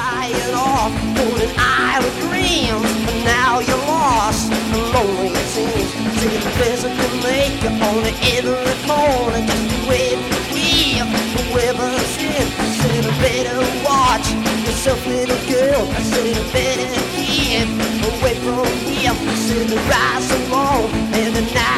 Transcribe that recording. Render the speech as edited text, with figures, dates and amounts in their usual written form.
flying off on an island dream. But now you're lost and lonely it seems. See the physical maker on every corner, just waiting to weave whoever sin. I said I better watch yourself, little girl. I said I better keep away from him. I said the rise along and the night